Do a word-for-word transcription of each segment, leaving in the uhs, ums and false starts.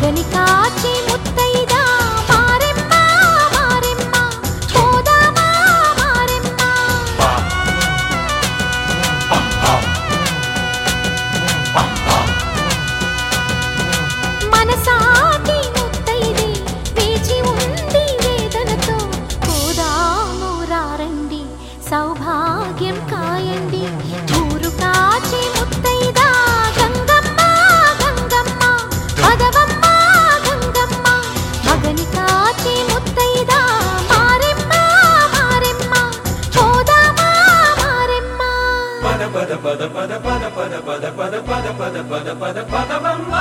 మగని కాచి ముత్తైదా మారెమ్మ మారెమ్మ పోదామా మారెమ్మ మనసాటి ముత్తైదే వేచి ఉంది వేదనతో పోదాము రారండి సౌభాగ్యం కాయండి ఊరు కాచి ముత్తైదా గంగమ్మ గంగమ్మ పదవమ్మ గంగమ్మ మగని కాచి ముత్తైదా మారెమ్మ మారెమ్మ పోదామా మారెమ్మ పద పద పద పద పద పద పద పద పద పద పద పద పదవమ్మ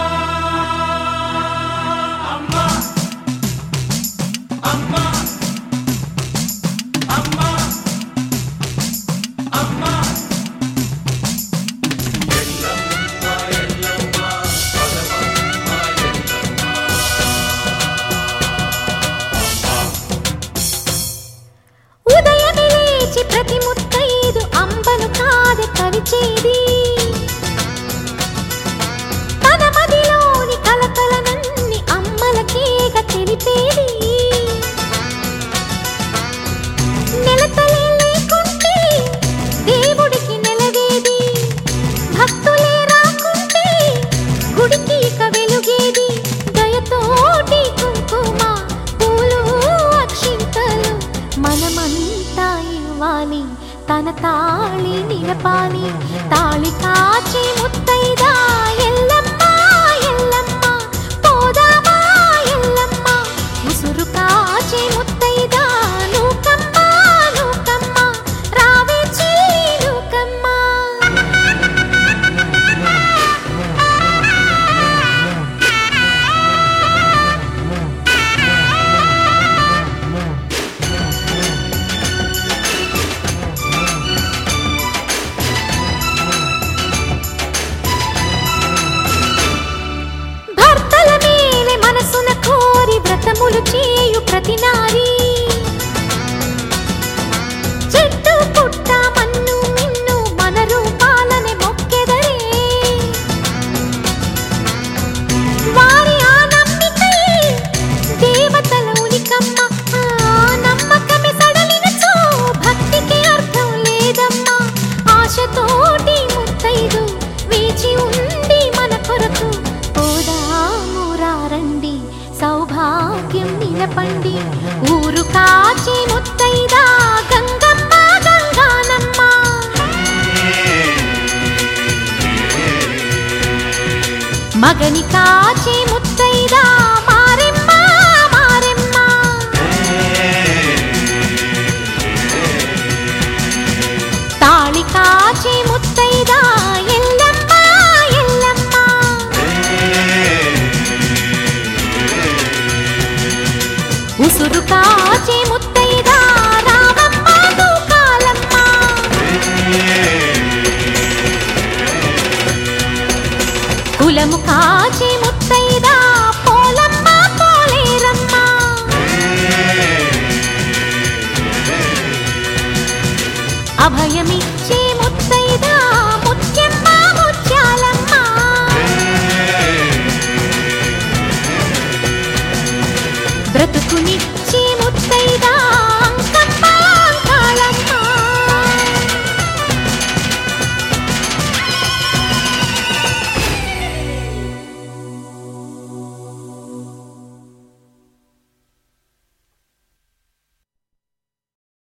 అమ్మ అమ్మ అమ్మ అమ్మ ఎల్లమ్మ ఎల్లమ్మ పదవమ్మ ఎల్లమ్మ ఉదయమే లేచి ప్రతి ముత్తైదు అంబను కాదే కరిచేది తన మదిలోని కలకలనన్ని అమ్మలకేగ తెలిపేది నెలతలే లేకుంటే దేవుడికి నెలవేది భక్తులే రాకుంటే గుడికి ఇక వెలుగేది దయతోటి కుంకుమ పూలు అక్షింతలు మనమంతా ఇవ్వాలి తన తాళి నిలపాలి తాళి కాచి ముత్తైదా ఎల్లమ్మ ఎల్లమ్మ పోదామా ఎల్లమ్మ ఉసురు కాచి ముత్తైదా నూకమ్మ నూకమ్మ రావే చెల్లి నూకమ్మ భర్తల మేలే మనసున కోరి వ్రతములు చేయు ప్రతి నారీ చెట్టు పుట్ట మన్ను మిన్ను మన రూపాలనే మొక్కెదరే వారి ఆ నమ్మికయే దేవతల ఉనికమ్మ ఆ నమ్మకమే సడలినచో భక్తికి అర్థం లేదమ్మా ఆశతోటి ముత్తైదు వేచి ఉంది మన కొరకు పోదాము రారండి సౌభాగ్యం నిలపండి ఊరు కాచి ముత్తైదా గంగమ్మ గంగానమ్మ మగని కాచి ముత్తైదా మారెమ్మ మారెమ్మ తాళి కాచి ముత్తైదా ఎల్లమ్మ ఎల్లమ్మ ఉసురు కాచి ముత్తైదా రామమ్మ తూకాలమ్మ కులము కాచి ముత్తైదా పోలమ్మ పోలేరమ్మ అభయమిచ్చే ముత్తైదా